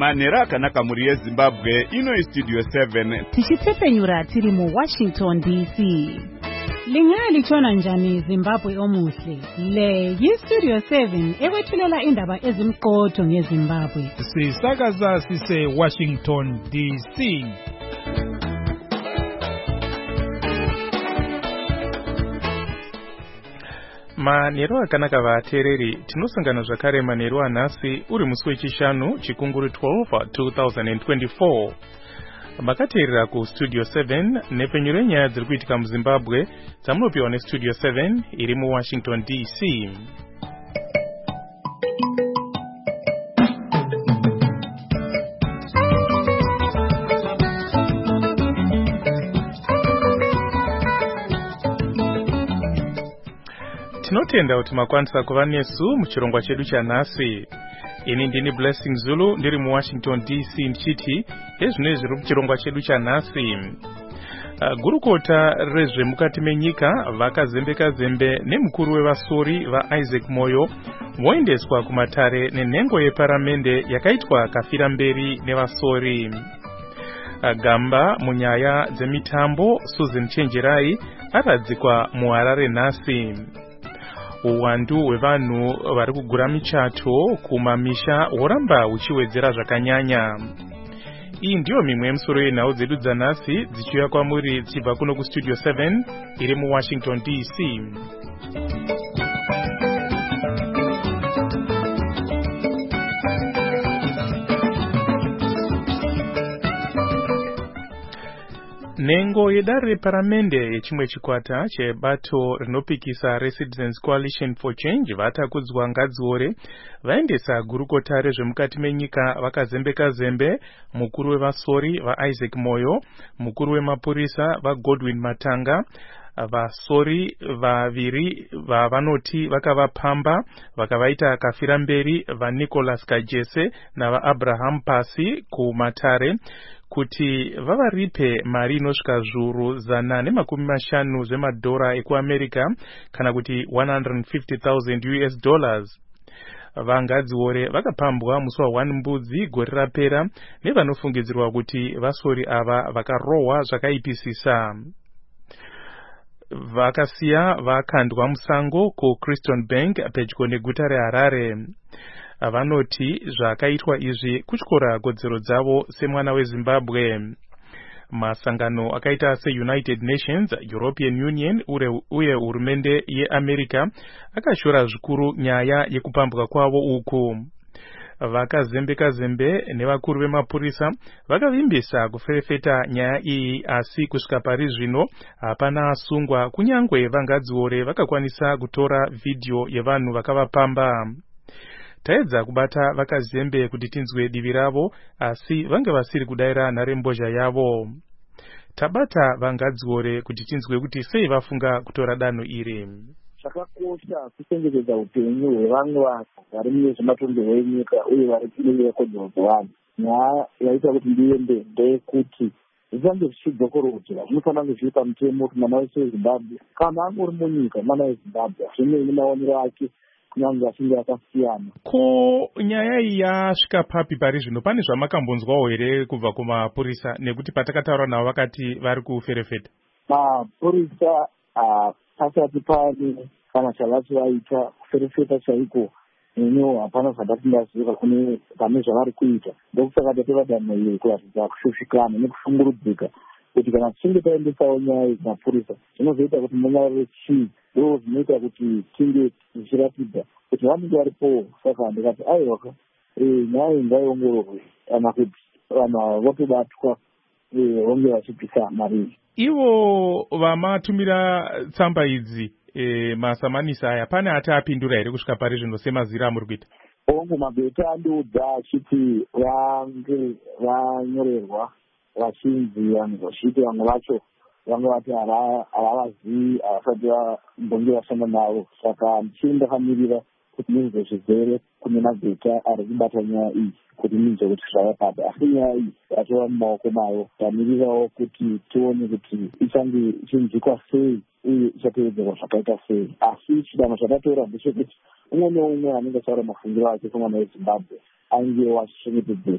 Manhero akanaka muri yeZimbabwe, ino Studio 7. Tichitsepenyura tiri mu Washington DC. Lingalitshona njani Zimbabwe omuhle? Le yi-Studio 7 ekwethulela indaba ezimqotho ngeZimbabwe. Sisakaza sise Washington DC. Manhero akanaka vateereri, tinosangana zvakare manhero anhasi uri musi wechishanu chikunguru 12 2024. Makateerera kuStudio 7 nepenyu renyaya dziri kuitika muZimbabwe dzamunopiwa neStudio 7 iri muWashington DC. Tinotenda kuti makwanisa kuva nesu muchirongwa chedu chanhasi. Ini ndini Blessing Zulu ndiri muWashington DC ndichiti ezvinezvi zviri muchirongwa chedu chanhasi. Gurukota rezvemukati menyika vakazembe nemukuru wevasori vaIsaac Moyo voendeswa kumatare nenhengo yeparamende yakaitwa kafira mberi nevasori. Gamba munyaya dzemitambo Susan Chenjerai aradzikwa muHarare nhasi. Uwandu hwevanhu vari kugura michato kumamisha huramba huchiwedzera zvakanyanya. Iyi ndiyo mimwe yemusoro yenhau dzedu dzanhasi dzichiuya kwamuri dzichibva kuno kuStudio 7 iri muWashington DC. Nhengo yedare reparamende yechimwe chikwata chebato rinopikisa reCitizens Coalition for Change vatakudzwa ngadziore vaendesa gurukota rezvemukati menyika vakazembe mukuru wevasori vaIsaac Moyo, mukuru wemapurisa vaGodwin Matanga, vasori vaviri vavanoti vakavapamba vakavaita kafira mberi vaNicholas Kajese navaAbraham Pasi kumatare kuti vavaripe mari inosvika zviuru 150 zvemadhora ekuAmerica kana kuti $150,000. Vangadziore vakapambwa musi wa1 Mbudzi gore rapera nevanofungidzirwa kuti vasori ava vakarohwa zvakaipisisa. Vakasiya vakandwa musango kuCryston Bank pedyo neguta reHarare. Vanoti zvakaitwa izvi kutyora kodzero dzavo semwana weZimbabwe. Masangano akaita seUnited Nations, European Union uye hurumende yeAmerica akashora zvikuru nyaya yekupambwa kwavo uku. Vakazembe nevakuru vemapurisa vakavimbisa kuferefeta nyaya iyi, asi kusvika pari zvino hapana asungwa kunyangwe vangadziore vakakwanisa kutora vhidhiyo yevanhu vakavapamba. Taedza kubata vakazembe kuti tinzwe divi ravo, asi vange vasiri kudaira nharembozha yavo. Tabata vangadziore kuti tinzwe kuti sei vafunga kutora danho iri. Zvakakosha kuchengetedza upenyu hwevamwe vanhu vari munezvematongerwo enyika uye vari kune kodzero dzevanhu. Nyaya yaita kuti ndiende ndeyekuti zvisange zvichidzokorodzera, zvinofanira kunge zviri pamutemo kuti mwana wese weZimbabwe kana angori munyika mwana weZimbabwe zvimwe nemaonero ake kunyange achinge akasiyana. Ko nyaya iyi yasvika papi pari zvino? Pane zvamakambonzwawo here kubva kumapurisa, nekuti patakataura navo vakati vari kuferefeta? Mapurisa pasati pane kana chavati vaita kuferefeta chaiko, nenewo hapana zvadati ndaziva pane zvavari kuita. Ndokusaka tateva danho iri kuratidza kushushikana nekushungurudzika kuti kana tichinge taendesawo nyaya idzi mapurisa zvinozoita kuti munyariro chii, ndo zvinoita kuti tinge tichiratidza kuti vanenge varipo. Saka ndikati aiwaka nyaya iyi ngaiongororwe kana kuti vanhu votobatwa vonge vachipisa mari. Ivo vamatumira tsamba idzi masamanisa aya pane ati apindura here kusvika pari zvino semazira amuri kuita? Ongo mabeta andiudza achiti vange vanyorerwa vachinzi vanhu vachiti vamwe vacho vange vati havavazivi, havasati vambonge vashanda navo. Saka ndichiri ndakamirira kuti ndinzwe zvizere kune mabeta ari kubata nyaya iyi kuti ndinzwe kuti zvava papi. Asi nyaya iyi yatova mumaoko mayo, tamirirawo kuti tione kuti ichange ichinzwikwa sei uye ichatevedzerwa zvakaita sei. Asi chidanho chatatora ndechekuti umwe neumwe anenge achaura mafungiro ake semwana weZimbabwe aingewo achichengetedzeka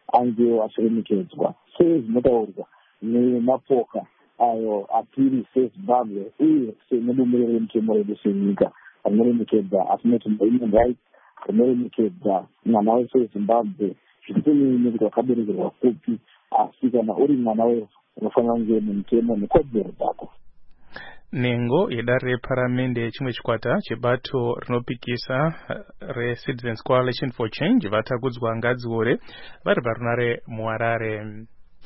angewo achiremekedzwa sezvinotaurwa nemapoka ayo apiri sezimbabwe uye semudumiriri wemutemo wedu senyika rinoremekedza asinotimba human rights rinoremekedza mwana wese wezimbabwe zvisineine kuti wakaberekerwa kupi, asi kana uri mwana wedu unofanira kunge nemutemo nekodzero dzako. Nengo yedare reparamende chimwe chikwata chebato rinopikisa reCitizens Coalition for Change vatakudzwa ngadziore vari parunare muHarare.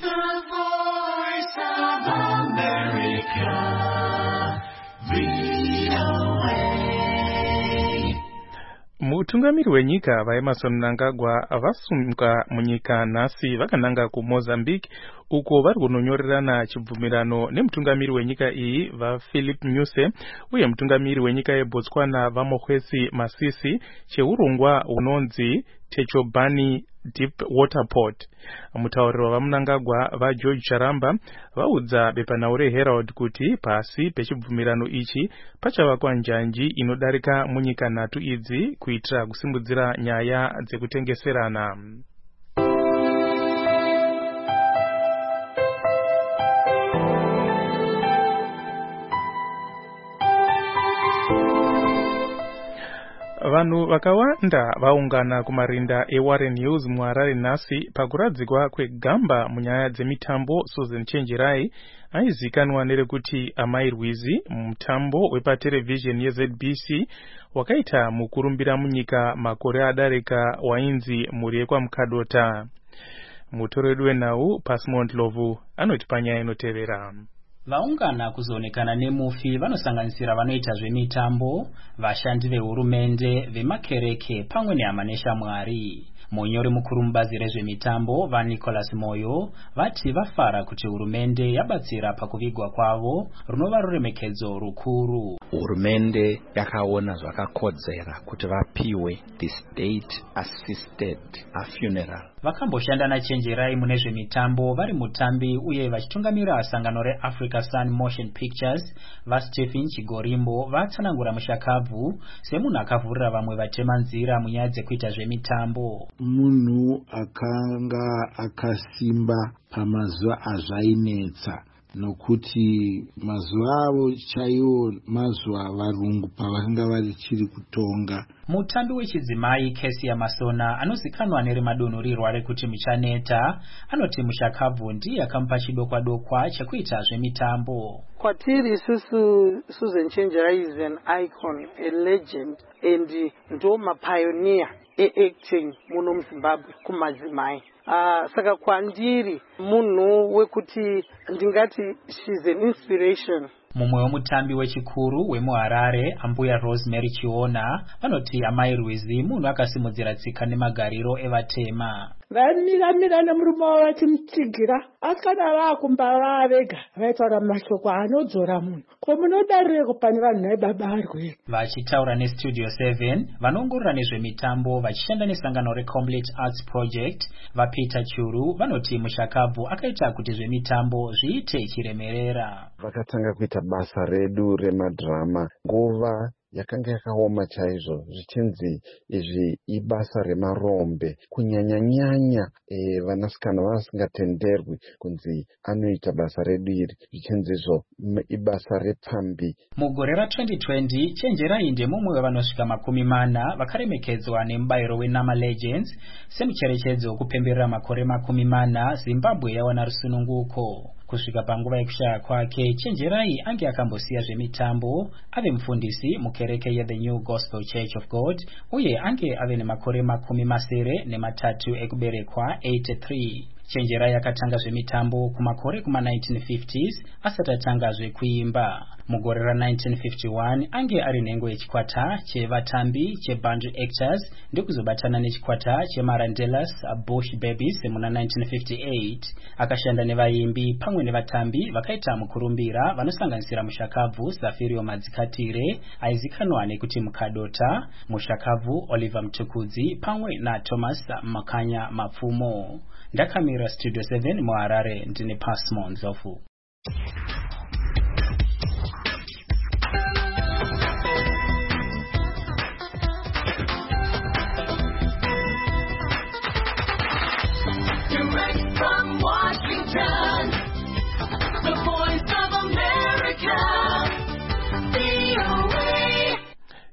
Mutungamiri wenyika vaEmmerson Mnangagwa vasumuka munyika nhasi vakananga kuMozambique uko vari kunonyorerana chibvumirano nemutungamiri wenyika iyi vaPhilip Nyusi uye mutungamiri wenyika yeBotswana vaMokgweetsi Masisi cheurongwa hunonzi Techobani Deep Water Port. Mutauriri wavaMnangagwa vaGeorge Charamba vaudza bepanhau reHerald kuti pasi pechibvumirano ichi pachavakwa njanji inodarika munyika nhatu idzi kuitira kusimudzira nyaya dzekutengeserana. Vanhu vakawanda vaungana kumarinda eWarren Hills muHarare nhasi pakuradzikwa kwegamba munyaya dzemitambo Susan Chenjerai aizikanwa nerekuti Amai Rwizi mutambo wepaterevhizheni yeZBC wakaita mukurumbira munyika makore adarika wainzi mhuri yekwamukadota. Mutoredu wenhau Pasmont Lovu anoti panyaya inotevera. Vaungana kuzoonekana nemufi vanosanganisira vanoita zvemitambo, vashandi vehurumende, vemakereke pamwe nehama neshamwari. Munyori mukuru mubazi rezvemitambo vaNicholas Moyo vati vafara kuti hurumende yabatsira pakuvigwa kwavo runova ruremekedzo rukuru. Hurumende yakaona zvakakodzera kuti vapiwe the state assisted funeral. Vakamboshanda naChenjerai mune zvemitambo vari mutambi uye vachitungamira sangano reAfrica Sun Motion Pictures vaStephen Chigorimbo vatsanangura mushakabvu semunhu akavhurira vamwe vatema nzira munyaya dzekuita zvemitambo. Munhu akanga akasimba pamazuva azvainetsa nokuti mazuva avo chaiwo mazuva varungu pavanga vari chiri kutonga. Mutambi wechidzimai Kesia Masona anozikanwa neremadonhurirwa rekuti muchaneta anoti mushakabvu ndiye akamupa chidokwa-dokwa chekuita zvemitambo. Kwatiri isusu Susan Chenjerai is an icon, a legend, and ndo mapioneer acting muno muZimbabwe kumadzimai. Saka kwandiri munhu wekuti ndingati she's an inspiration. Mumwe wemutambi wechikuru wemuHarare Ambuya Rosemary Chiona vanoti Amai Rwizi munhu akasimudzira tsika nemagariro evatema. Vamira nemurume wavo vachimutsigira asi kana vaakumba vega vaitaura mashoko anodzora munhu ko munodarireko pane vanhu naibaba arwere. Vachitaura neStudio 7 vanoongorora nezvemitambo vachishanda nesangano reComplete Arts Project vaPeter Churu vanoti mushakabvu akaita kuti zvemitambo zviite chiremerera. Vakatanga kuita basa redu remadhirama nguva yakanga yakaoma chaizvo zvichinzi izvi ibasa remarombe kunyanya vanasikana vasingatenderwi kunzi anoita basa redu iri zvichinzi izvo ibasa repfambi. Mugore ra2020 Chenjerai ndemumwe wevanosvika 40 vakaremekedzwa nemubayiro weNama Legends semucherechedzo wekupemberera makore 40 Zimbabwe yawana rusununguko. Kusvika panguva yekushaya kwake Chenjerai ange akambosiya zvemitambo ave mufundisi mukereke yeThe New Gospel Church of God uye ange ave nemakore 83 ekuberekwa 83. Chenjerai akatanga zvemitambo kumakore kuma1950s asati atanga zvekuimba. Mugore ra1951 ange ari nhengo yechikwata chevatambi cheBandry Actors ndikuzobatana nechikwata cheMarandelas Bush Babies muna 1958. Akashanda nevaimbi pamwe nevatambi vakaita mukurumbira vanosanganisira mushakabvu Safirio Madzikatire aizikanwa nekuti Mukadota, mushakabvu Oliver Mtukudzi pamwe naThomas Makanya Mapfumo. Ndakamira Studio 7 muHarare ndine Pasmont Lovu.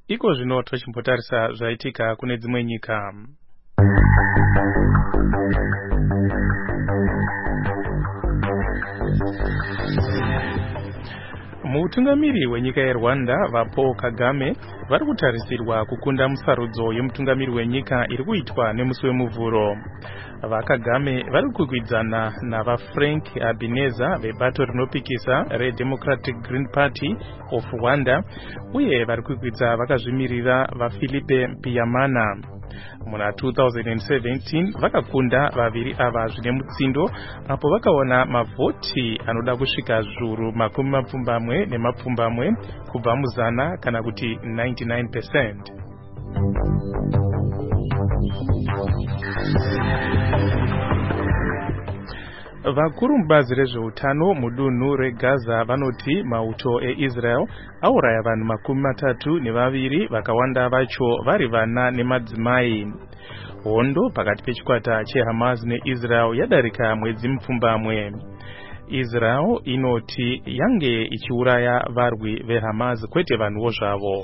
iko zvino tochimbotarisa zvaitika kune dzimwe nyika. Mutungamiri wenyika yeRwanda vaPaul Kagame vari kutarisirwa kukunda musarudzo yemutungamiri wenyika iri kuitwa nemusi wemuvhuro. VaKagame vari kukwikwidzana navaFrank Habineza vebato rinopikisa reDemocratic Green Party of Rwanda uye vari kukwikwidzana vakazvimirira vaPhilippe Mpiyamana. Muna 2017 vakakunda vaviri ava zvine mutsindo apo vakaona mavhoti anoda kusvika zviuru 70 kubva muzana kana kuti 99%. Vakuru mubazi rezveutano mudunhu reGaza vanoti mauto eIsrael auraya vanhu 32 vakawanda vacho vari vana nemadzimai. Hondo pakati pechikwata cheHamas neIsrael yadarika mwedzi mupfumbamwe. Israel inoti yange ichiuraya varwi veHamas kwete vanhuwo zvavo.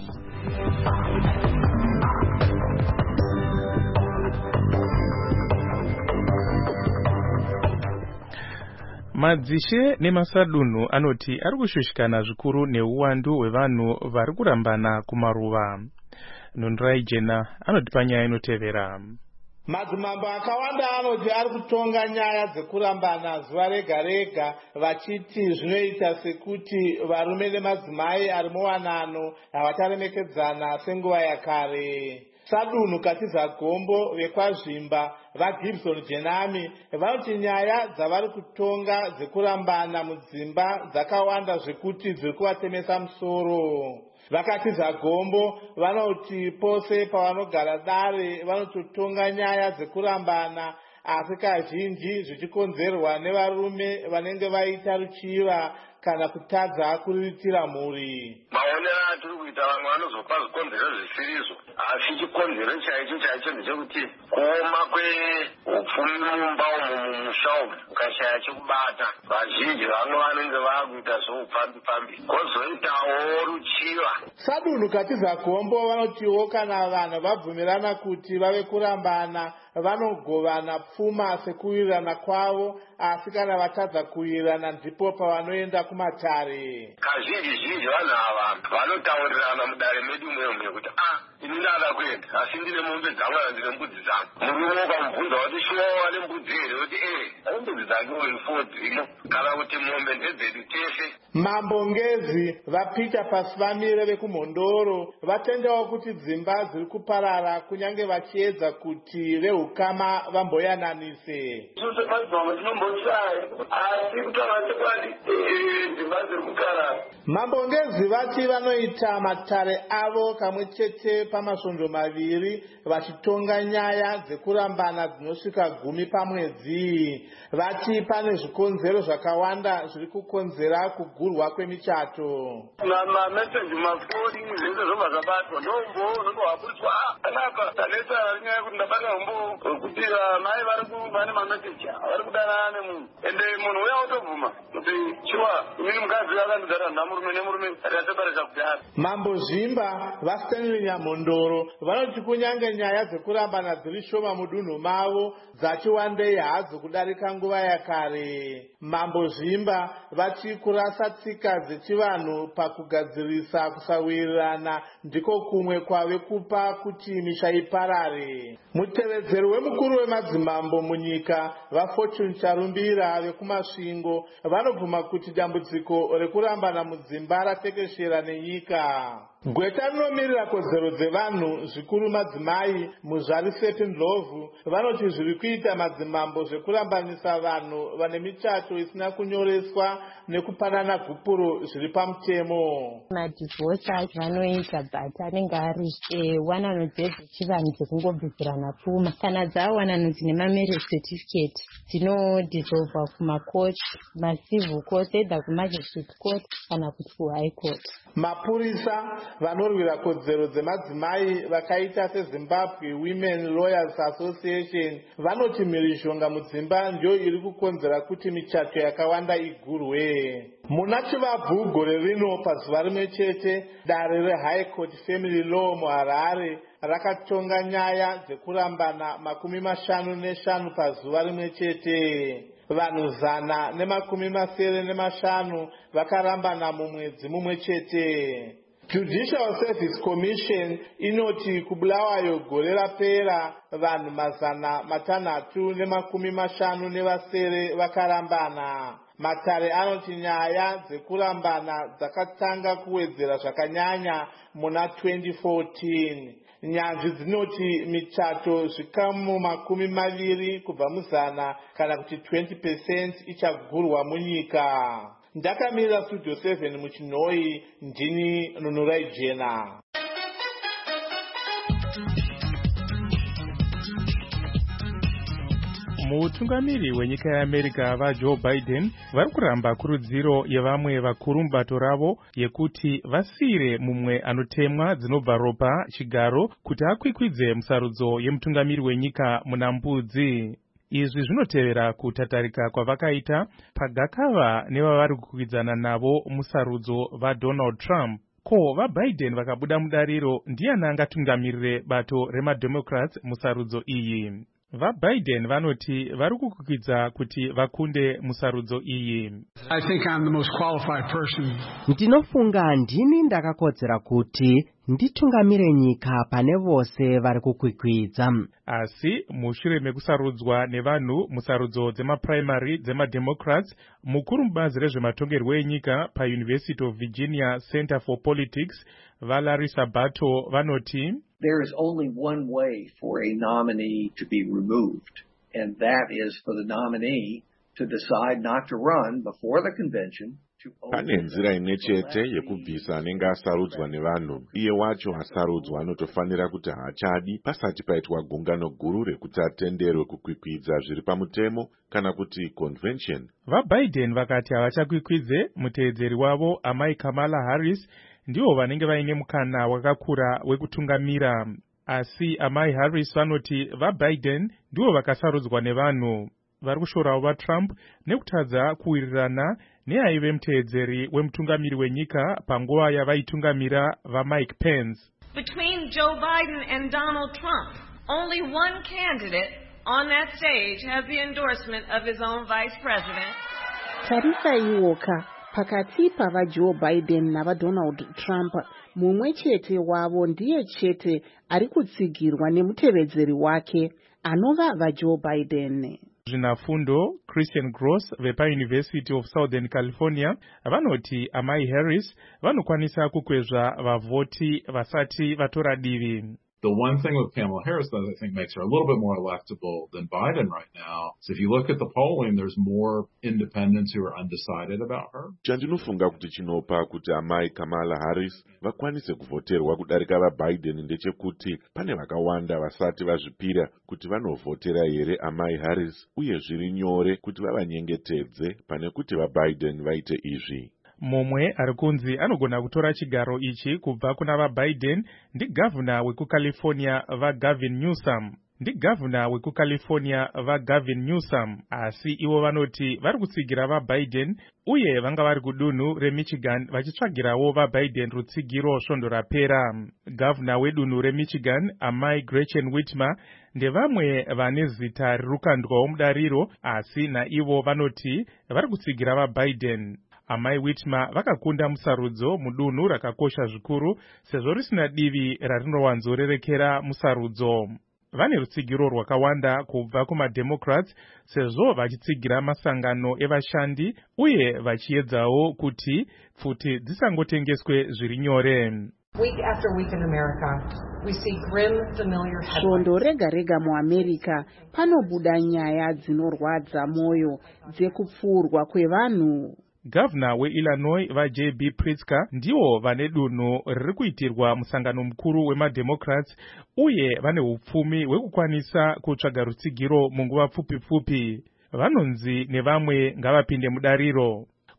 Madzishe nemasadunhu anoti ari kushushikana zvikuru neuwandu hwevanhu vari kurambana kumaruva. Nunrai Jena anoti panyaya inotevera. Madzimambo akawanda anoti ari kutonga nyaya dzekurambana zuva rega rega vachiti zvinoita sekuti varume nemadzimai ari muwanano havataremekedzana senguva yakare. Sadunhu Katiza Gombo vekwazvimba vaGibson Jenami vanoti nyaya dzavari kutonga dzekurambana mudzimba dzakawanda zvekuti dziri kuvatemesa musoro. Vakatiza Gombo vanoti pose pavanogara dare vanototonga nyaya dzekurambana asi kazhinji zvichikonzerwa nevarume vanenge vaita ruchiva kana kutadza kuriritira mhuri. Maonero atiri kuita vamwe vanozopa zvikonzero zvisirizo asi chikonzero chaicho ndechekuti kuoma kweupfumi mumba umu mumusha umu ukashaya chekubata vazhinji vamwe vanenge vakuita zvoupambi kwozoitawo ruchiva. Sadunhu Katiza Gombo vanotiwo kana vanhu vabvumirana kuti vave kurambana vanogovana pfuma sekuwirirana kwavo asi kana vatadza kuwirirana ndipo pavanoenda kumatare. Kazhinji vanhu ava vanotaurirana mudare medu mwemwe kuti ini ndada kuenda asi ndine mombe dzangu kana ndine mbudzi dzangu. Murume ukamubvunza kuti shuwa wane mbudzi here kuti mbudzi dzake 4 dzino kana kuti mombe ndedzedu tese. Mambo Ngezi vaPeter Pasivamire vekumhondoro vatendawo kuti dzimba dziri kuparara kunyange vachiedza kuti veukama vamboyananise. Sose madzimambo tinomboshaya asi kutaura chokwadi dzimba dziri kuparara. Mambo Ngezi vati vanoita matare avo kamwe chete pamasvondo maviri vachitonga nyaya dzekurambana dzinosvika 10 pamwedzi. Vati pane zvikonzero zvakawanda zviri kukonzera kugurwa kwemichato. Mameseji mafoni zvese zvobva zvabatwa ndombohapuritswa anapa tanetsa nyaya kuti ndabata hombo kuti mai vane mameseji vari kudanana nemunhu ende munhu uya utobvuma kuti chiwa imini mukadzi akandidara namurume nemurume atatobarisa kudara. Mambo Zhimba vaStanley Nyamhondoro vanoti kunyange nyaya dzekurambana dziri shoma mudunhu mavo dzachiwandei hadzo kudarika nguva yakare. Mambo Zhimba vati kurasa tsika dzechivanhu pakugadzirisa kusawirirana ndiko kumwe kwave kupa kuti misha iparare. Mutevedzeri wemukuru wemadzimambo munyika vaFortune Charumbira vekumasvingo vanobvuma kuti dambudziko rekurambana mudzimba ratekeshera nenyika. Gweta rinomirira kodzero dzevanhu zvikuru madzimai muzvari Sepindlovu vanoti zviri kuita madzimambo zvekurambanisa vanhu vane michato isina kunyoreswa nekupanana gupuro zviri pamutemo. Madhivhosi acho vanoita but anenge ari wanano dzechivanhu dzekungobvizirana pfuma kana dzawanano dzine mamarriage certificate dzinodhisolvwa kumakoti macivil court either kumagistrate court kana kuti kuhigh court. Mapurisa vanorwira kodzero dzemadzimai vakaita seZimbabwe Women Lawyers Association vanoti mhirizhonga mudzimba ndiyo iri kukonzera kuti michato yakawanda igurwe. Muna Chivabvu gore rino pazuva rimwe chete dare reHigh Court Family Law muHarare rakatonga nyaya dzekurambana 55 pazuva rimwe chete. Vanhu 195 vakarambana mumwedzi mumwe chete. Judicial Service Commission inoti kuBulawayo gore rapera vanhu 650 vakarambana. Matare anoti nyaya dzekurambana dzakatanga kuwedzera zvakanyanya muna 2014. Nyanzvi dzinoti michato zvikamu 20 kubva muzana kana kuti 20% ichagurwa munyika. Ndakamirira Studio 7 muChinoi, ndini Nunurai Jena. Mutungamiri wenyika yeAmerica vaJoe Biden vari kuramba kurudziro yevamwe vakuru mubato ravo yekuti vasiyire mumwe anotemwa dzinobva ropa chigaro kuti akwikwidze musarudzo yemutungamiri wenyika muna mbudzi. Izvi zvinotevera kutatarika kwavakaita pagakava nevavari kukwikwidzana navo musarudzo vaDonald Trump. Ko vaBiden vakabuda mudariro ndiani angatungamirire bato remademocrats musarudzo iyi? VaBiden vanoti vari kukwikwidzana kuti vakunde musarudzo iyi. I think I'm the most qualified person. Ndinofunga ndini ndakakodzera kuti nditungamire nyika pane vose vari kukwikwidza. Asi mushure mekusarudzwa nevanhu musarudzo dzemaprimary dzemademocrats, mukuru mubazi rezvematongerwo enyika paUniversity of Virginia Center for Politics vaLarry Sabato vanoti there is only one way for a nominee to be removed, and that is for the nominee to decide not to run before the convention. Pane nzira imwe chete yekubvisa anenge asarudzwa nevanhu. Iye wacho asarudzwa anotofanira kuti haachadi pasati paitwa gungano guru rekuti atenderwe kukwikwidza zviri pamutemo kana kuti convention. VaBiden vakati havachakwikvidze muteedzeri wavo amai Kamala Harris ndivo vanenge vaine mukana wakakura wekutungamira. Asi amai Harris vanoti vaBiden ndivo vakasarudzwa nevanhu. Vari kushorawo vaTrump nekutadza kuwirirana neaive muteedzeri wemutungamiri wenyika panguva yavaitungamira vaMike Pence. Between Joe Biden and Donald Trump, only one candidate on that stage has the endorsement of his own vice president. Tarisa iwoka pakati pavaJoe Biden navaDonald Trump, mumwe chete wavo ndiye chete ari kutsigirwa nemutevedzeri wake anova vaJoe Biden. Zvinafundo Christian Gross vepaUniversity of Southern California vanoti amai Harris vanokwanisa kukwezva vavhoti vasati vatora divi. The one thing with Kamala Harris that I think makes her a little bit more electable than Biden right now is if you look at the polling, there's more independents who are undecided about her. Chandinofunga kuti chinopa kuti amai Kamala Harris vakwanise kuvhoterwa kudarika vaBiden ndechekuti pane vakawanda vasati vazvipira kuti vanovhotera here amai Harris, uye zviri nyore kuti vavanyengetedze pane kuti vaBiden vaite izvi. Mumwe ari kunzi anogona kutora chigaro ichi kubva kuna vaBiden ndigavhuna wekuCalifornia vaGavin Newsom. Asi ivo vanoti vari kutsigira vaBiden uye vanga vari kudunhu reMichigan vachitsvagirawo vaBiden rutsigiro svondo rapera. Gavhuna wedunhu reMichigan amai Gretchen Whitmer ndevamwe vane zita ririkandwawo mudariro, asi naivo vanoti vari kutsigira vaBiden. Amai Whitmer vakakunda musarudzo mudunhu rakakosha zvikuru sezvo risina divi rarinowanzorerekera musarudzo. Vane rutsigiro rwakawanda kubva kumademocrats sezvo vachitsigira masangano evashandi uye vachiedzawo kuti pfuti dzisangotengeswe zviri nyore. Week after week in America, we see grim, familiar headlines. Svondo rega rega muAmerica panobuda nyaya dzinorwadza moyo dzekupfurwa kwevanhu. Gavhuna weIllinois vaJ.B. Pritzker ndiwo vane dunhu riri kuitirwa musangano mukuru wemademocrats uye vane upfumi hwekukwanisa kutsvaga rutsigiro munguva pfupi-pfupi. Vanonzi nevamwe ngavapinde mudariro.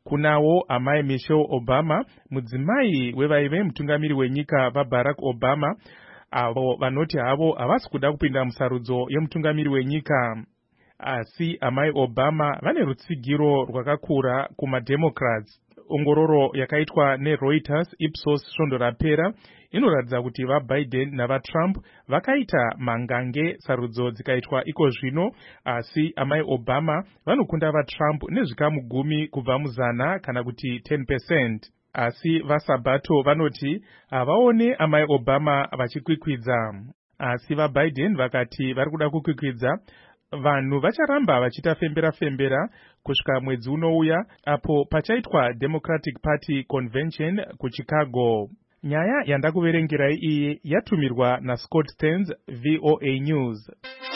kunawo amai Michelle Obama, mudzimai wevaive mutungamiri wenyika vaBarack Obama, avo vanoti havo havasi kuda kupinda musarudzo yemutungamiri wenyika. Asi amai Obama vane rutsigiro rwakakura kumaDemocrats. Ongororo yakaitwa neReuters Ipsos svondo rapera inoratidza kuti vaBiden navaTrump vakaita mangange sarudzo dzikaitwa iko zvino, asi amai Obama vanokunda vaTrump nezvikamu 10 kubva muzana kana kuti 10%. Asi vaSabato vanoti havaone amai Obama vachikwikwidza. Asi vaBiden vakati vari kuda kukwikwidza, vanhu vacharamba vachita fembera kusvika mwedzi unouya apo pachaitwa Democratic Party Convention kuChicago. Nyaya yandakuverengerai iyi yatumirwa naScott Stearns, VOA News.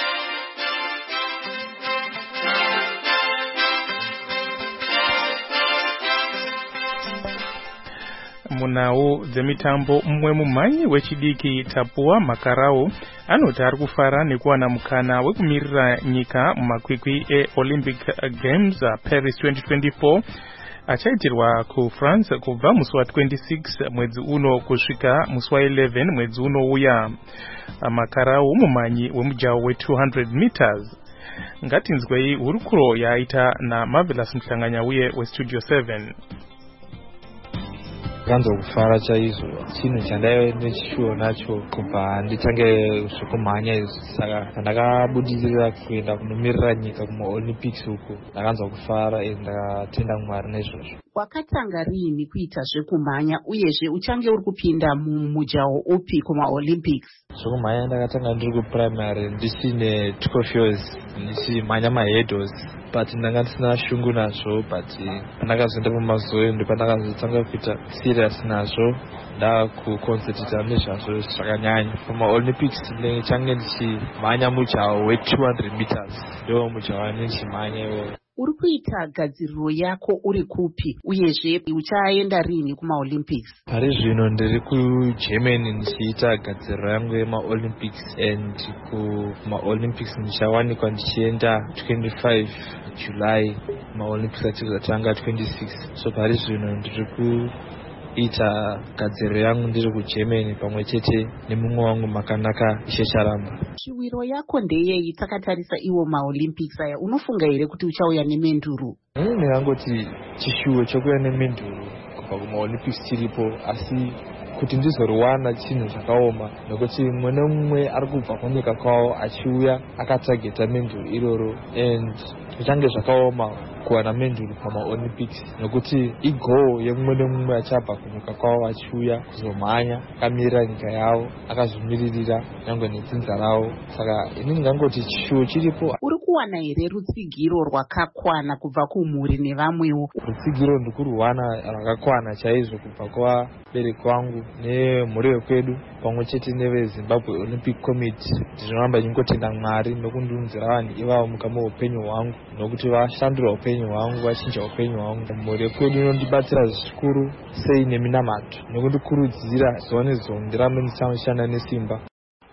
Munau dzemitambo, mumwe mumhanyi wechidiki Tapua Makarau anoti ari kufara nekuwana mukana wekumirira nyika mumakwikwi eOlympic Games Paris 2024 achaitirwa kuFrance kubva musi wa26 mwedzi uno kusvika musi wa11 mwedzi unouya. Makarau mumhanyi wemujaho we200 meters. Ngatinzwei hurukuro yaita naMarvelous Mhlanganya uye weStudio 7. Kanzo kufara chaizvo chinhu chandaive nechishuwo nacho kubva nditange zvekumhanya saka ndakabudirira kuenda kunomirira nyika kumaOlympics uku ndakanzwa kufara ndakatenda Mwari nezvozvo. Wakatanga riini kuita zvekumhanya uyezve uchange uri kupinda mumujaho upi kumaOlympics? Zvekumhanya ndakatanga ndiri kuprimary ndisine 12 years ndichimhanya mahurdles, but ndanga ndisina shungu nazvo, but ndakazoenda kumazoe ndopandakazotanga kuita serious nazvo ndakuconcentrata nezvazvo zvakanyanya. PamaOlympics ndichange ndichimhanya mujaho we200 meters ndo mujaho wandichimhanya iwowo. Uri kuita gadziriro yako uri kupi uyezve uchaenda rini kumaOlympics? Pari zvino ndiri kuGermany ndichiita gadziriro yangu yemaOlympics, and kumaOlympics ndichawanikwa ndichienda 25 July, maOlympics achizotanga 26. So pari zvino ndiri kuita gadziriro yangu ndiri kuGermany pamwe chete nemumwe wangu makanaka Ishe Charamba. Chiwiro yako ndeyei takatarisa iwo maOlympics aya? Unofunga here kuti uchauya nemenduru? Ndingangoti chishuwo chokuya nemenduru kubva kumaOlympics chiripo, asi kuti ndizoriwana chinhu zvakaoma, nokuti mumwe nemumwe ari kubva kunyika kwawo achiuya akatageta menduru iroro, and zvichange zvakaoma kuwana menduru pamaOlympics nokuti igoal yemumwe nemumwe achabva kunyika kwawo achiuya kuzomhanya akamirira nyika yawo akazvimiririra nyangwe nedzinza rawo. Saka ini ndingangoti chishuwo chiripo. Uri kuwana here rutsigiro rwakakwana kubva kumhuri nevamwewo? Rutsigiro ndikurwana rwakakwana chaizvo kubva kuvabereki vangu nemhuri yekwedu pamwe chete neveZimbabwe Olympic Committee. Ndinoramba ndingotenda Mwari nokundiunzira vanhu ivavo mukama weupenyu hwangu, nokuti vashandura upenyu hwangu, vachinja upenyu hwangu. Mhuri yekwedu inondibatsira zvikuru sei neminamato nekundikurudzira zuva nezuva ndirambe ndichishanda nesimba.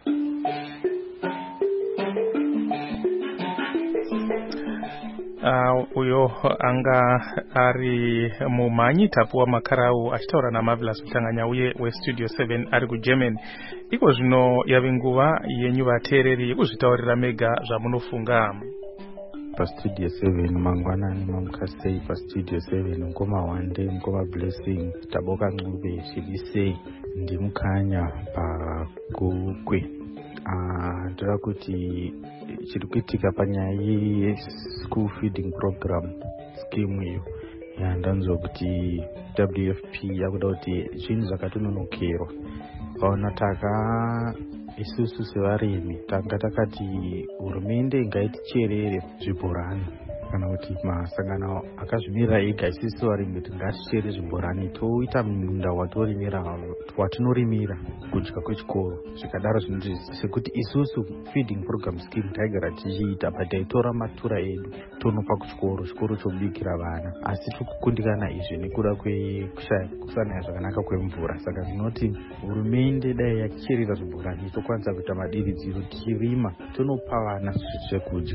Uyo anga ari mumhanyi Tapua Makarau achitaura naMarvelous Mhlanganya uye weStudio 7 ari kuGermany. Iko zvino yave nguva yenyu vateereri yekuzvitaurira mega zvamunofunga. PaStudio 7 mangwanani mamukasei PaStudio 7 ngoma Wande ngoma Blessing Taboka Ncube Shibisei ndimukanya pakukwe. Ndira kuti chiri kuitika panyaya ye-school feeding program scheme iyo ndanzwa kuti WFP yakuda kuti zvinhu zvakatononokerwa. Paona isusu sevarimi tanga takati hurumende ngaiticherere zvibhorani kana kuti masangano akazvimirira ega isusu varimi ngatichere zvibhorani toita munda watinorimira kudya kwechikoro. Zvikadaro zvinoti sekuti isusu feeding program scheme taigara tichiita but taitora matura edu tonopa kuchikoro, chikoro chobikira vana, asi tikukundikana izvi nekuda kusanaya zvakanaka kwemvura. Saka ndinoti hurumende dai yachicherera zvibhorani tokwanisa kuita madiridziro tichirima tonopa vana zvekudya.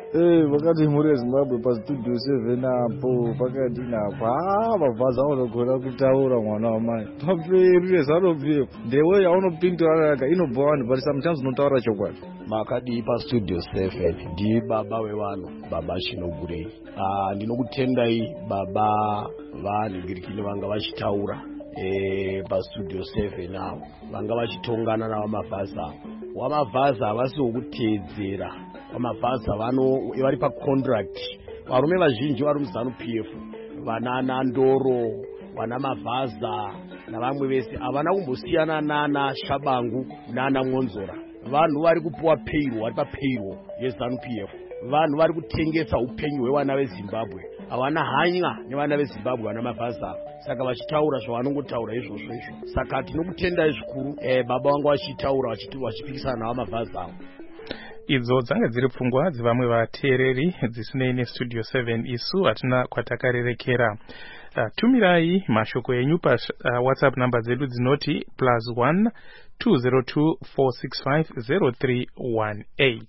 Vakati muri Zimbabwe pastudio 7 apo pakati napo mabhazi aunogona kutaura mwana wamai paperi zanobvepo ndewe yaunopindura raga inobva vanhu but sometimes unotaura chokwadi. Makadi pastudio 7 ndi baba wevanhu baba Chinogurei. Ndinokutendai baba vanhingirikini vanga vachitaura pastudio 7 avo vanga vachitongana navamabhazi avo. Wamabhazi havasi wokutedzera, wamabhazi vari pacontract. Varume vazhinji vari muZANU-PF, vanana Ndoro, vana Mabhaza navamwe vese havana kumbosiyana nana Shabangu nana Mwonzora. Vanhu vari kupuwa payroll, vari papayroll yeZANU-PF. Vanhu vari kutengesa upenyu hwevana veZimbabwe. Havana hanya nevana veZimbabwe vana mabhazi avo. Saka vachitaura zvavanongotaura izvozvo. Saka tinokutendai zvikuru baba vangu vachitaura vachipikisana navo mabhazi avo. Idzo dzanga dziri pfungwa dzevamwe vateereri dzisinei nestudio 7 isu hatina kwatakarerekera. Tumirai mashoko enyu pa WhatsApp namba dzedu dzinoti +1 202 465 0318.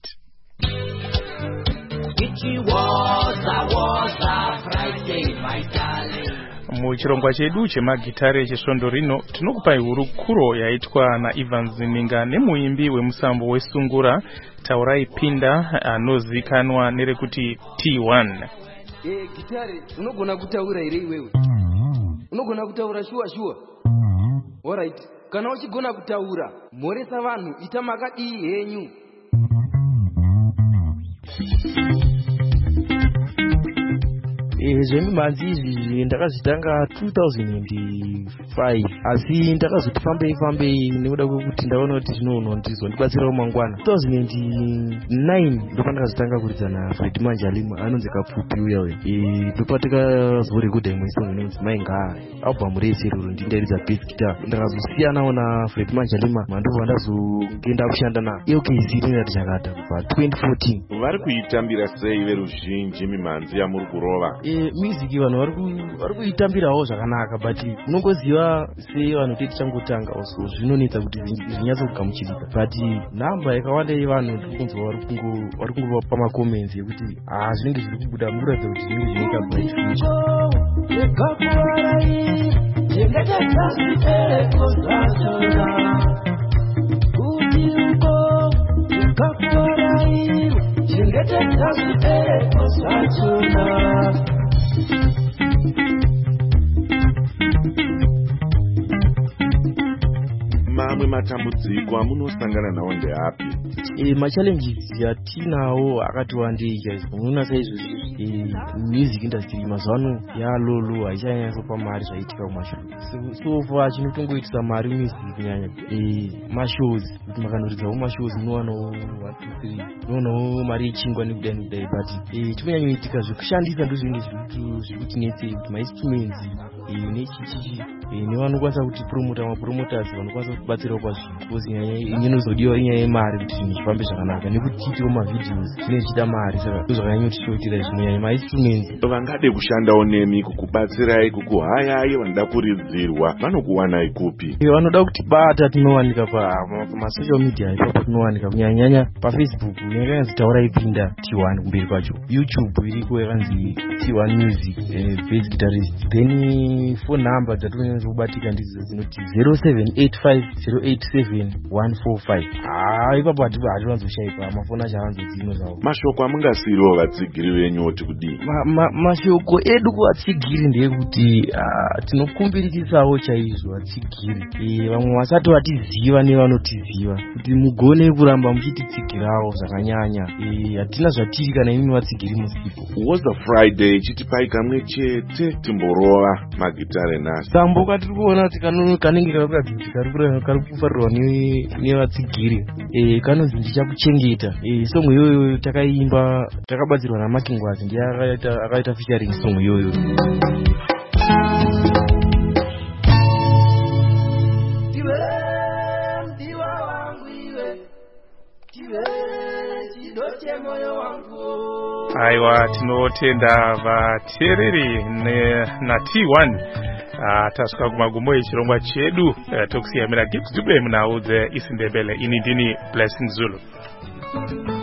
Muchirongwa chedu chemagitare chesvondo rino tinokupai hurukuro yaitwa naIvan Zininga nemuimbi wemusambo wesungura Taurai Pinda anozikanwa nerekuti T1. Gitare unogona kutaura here iwewe? Unogona kutaura shuwa? Alright, kana uchigona kutaura mhoresa vanhu ita makadii henyu. Zvemimanzi izvi ndakazvitanga 2005 asi ndakazoti fambei nekuda kwekuti ndaona kuti zvinono ndizondibatsirawo mangwana. 2009 ndopandakazitanga kuridza naFred Manjalima anonzi Kapfupi uya. Ndopatakazorekhodha imwe song inonzi Mainga album rese ruro ndindaridza bass guitar. Ndakazosiyanawo naFred Manjalima mandobva ndazongenda kushanda naLKZ Rinati Chakata kubva 2014. Vari kuitambira sei veruzhinji mimanzi yamuri kurova? Music vanhu vari kuitambirawo zvakanaka but unongoziva sei vanhu kuti tichangotanga also zvinonetsa kuti zvinyatsokugamuchirika but nhamba yakawanda yevanhu ndikunzwa vari kungova pamacomments yekuti zvinenge zviri kubuda mukuratidza kuti zvinenge zvinoita bright Mamwe matambudziko amunosangana nawo ndeapi? Machallenges yatinawo akati wandei chaizvo. Unoona saizvozvi music industry mazuvano yalolo haichanyanyisa mari zvaitika kumashows. So far chinotongoitisa mari music kunyanya mashows. Kuti makanoridzawo mashows munowanawo 1 2 3 munowanawo mari yechingwa nekudai but chikunyanyoitika zvekushandisa ndozvinenge zviri kutinetsei kuti mainstruments nechichichi nevanokwanisa kuti mapromoters vanokwanisa kubatsirawo pazvinhu because nyaya inozodiwa inyaya yemari kuti zvinhu zvifambe zvakanaka nekuti tiitewo mavideos zvinenge zvichida mari saka ndozvakanyanyotishotira zvinyanya mainstruments. Vangade kushandawo nemi kukubatsirai kukuhayai vanoda kuridzirwa vanokuwanai kupi? Vanoda kutibata tinowanika pamasocial media ipapo tinowanika kunyanyanya paFacebook yakanzi Taurai Pinda T1 kumberi kwacho. YouTube iriko yakanzi T1 Music bass guitarist. Then phone number dzatinonyanya kubatika ndidzo dzinoti 0785087145. Ipapo hatiwanzoshaipa mafoni acho avanzodzino zvawo. Mashoko amungasiriwo vatsigiri venyu oti kudii? Mashoko edu kuvatsigiri ndeyekuti tinokumbirikisawo chaizvo vatsigiri. Vamwe vasati vatiziva nevanotiziva kuti mugone kuramba muchititsigirawo zvakanyanya. Hatina zvatiri kana imi vatsigiri musipo. Was the Friday chitipai kamwe chete timborova magitare nasi? Sambo katiri kuona kuti kanenge kari kufarirwa nevatsigiri kanonzi ndichakuchengeta. Song iyoyo takaimba takabatsirwa naMakingwazi ndiye akaita featuring song iyoyo. Aiwa, tinotenda vateereri naT1 tasvika kumagumo echirongwa chedu tokusiyamira gift zibwe munaudze isindebele. Ini ndini Blessing Zulu.